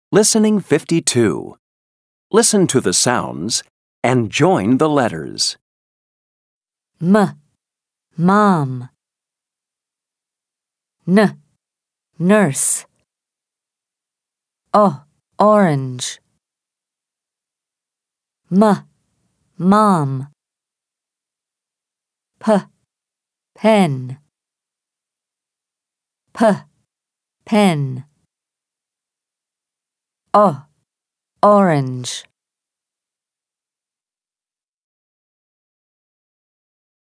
Listening 52. Listen to the sounds and join the letters. Mom. Nurse. Orange. Mom. Pen. Pen. Orange.